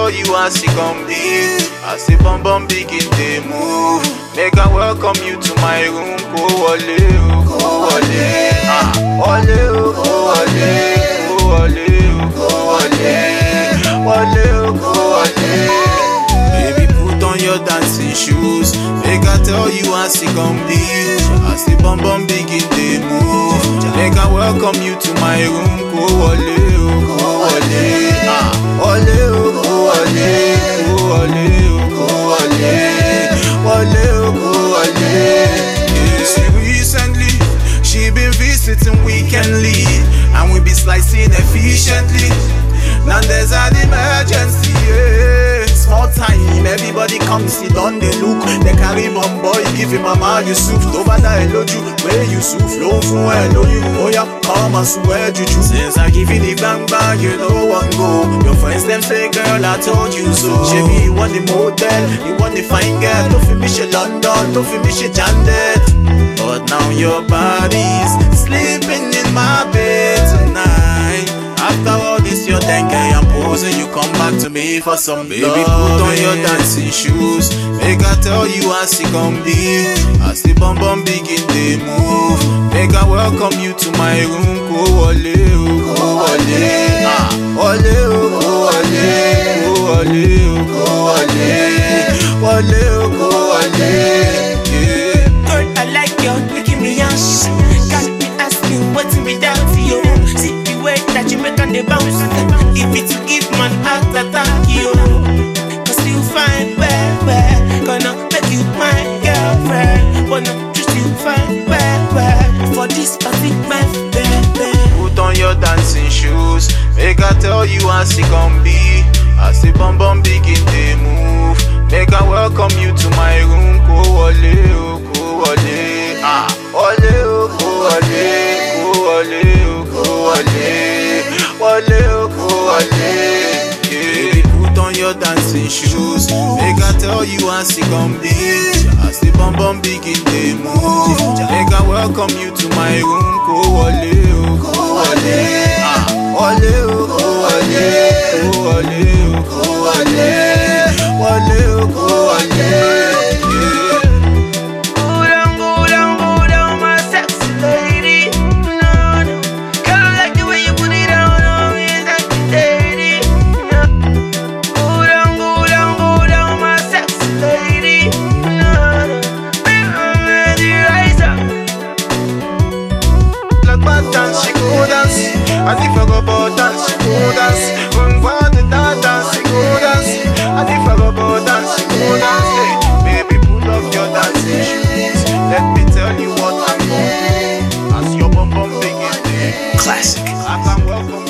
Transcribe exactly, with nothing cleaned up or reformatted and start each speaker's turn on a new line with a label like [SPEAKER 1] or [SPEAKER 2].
[SPEAKER 1] tell you as it come be. As the bum bum begin to move, make I welcome you to my room. Go wale, oh, go wale, ah, wale, oh, go wale, go wale, oh, go wale, wale, oh, go wale. Baby, put on your dancing shoes, make I tell you as it come be. As the bum bum begin to move, make I welcome you to my room. Go wale, oh, go wale, ah, wale, oh, go wale, go wale, oh, go wale, wale, oh, go wale. Yeah, see, recently she been visiting weekendly, and we be slicing efficiently. Now there's an emergency, yeah. Small time, everybody come sit on the look. They carry bomb boy, give him a man, you soup. Over there, hello you, where you soup. Flow from hello you, oh yeah, come and swear you. Since I give you the bang bang, you know what go. Your friends them say, girl, I told you so. Jimmy, you want the motel, you want the fine girl. Don't finish your London, don't finish your Janded. But now your body's sleeping in my bed tonight. After all this, you're thinking I'm posing. You come back to me for some baby. Loving. Put on your dancing shoes, make I tell you as it come be. As the bum bum begin to move, make I welcome you to my room. Go wale, oh, go wale, ah, wale, oh, go wale, go wale, oh, go wale, wale, oh, go wale. Yeah.
[SPEAKER 2] Girl, I like you, making me anxious. Got me asking what's without you. See the way that you make on the bounce. If it's to give man heart attack you, cause you find well, well. Gonna make you my girlfriend. Wanna treat you fine, well, well. For this party, my baby.
[SPEAKER 1] Put on your dancing shoes, make I tell you as it come be. As the bum bum begin to move, make I welcome you to my room. Go wale, oh, go wale, ah, wale, oh, go wale, go wale, oh, go wale, wale, oh, go wale. Yeah, put on your dancing shoes, make I tell you as it come be. As the bum bum begin to move, make I welcome you to my room. Go wale, oh, go wale, ah, wale, oh, go wale, go wale, oh, go wale, wale, oh, go wale. Yeah.
[SPEAKER 2] Go down, go down, go down, my sexy lady. No, no. Girl, I like the way you put it down on me, sexy lady. No. Go down, go down, go down, my sexy lady. No, no. Baby, I'm ready, rise up.
[SPEAKER 1] Like bad dance, she go dance. And if I go about dance, she go dance. Run for the dance, she go dance. And if I go about dance, she go dance. Hey, baby, pull up your dancing shoes. Let me tell you what I'm doing. As your bum bum begin,
[SPEAKER 2] Classic.
[SPEAKER 1] I can welcome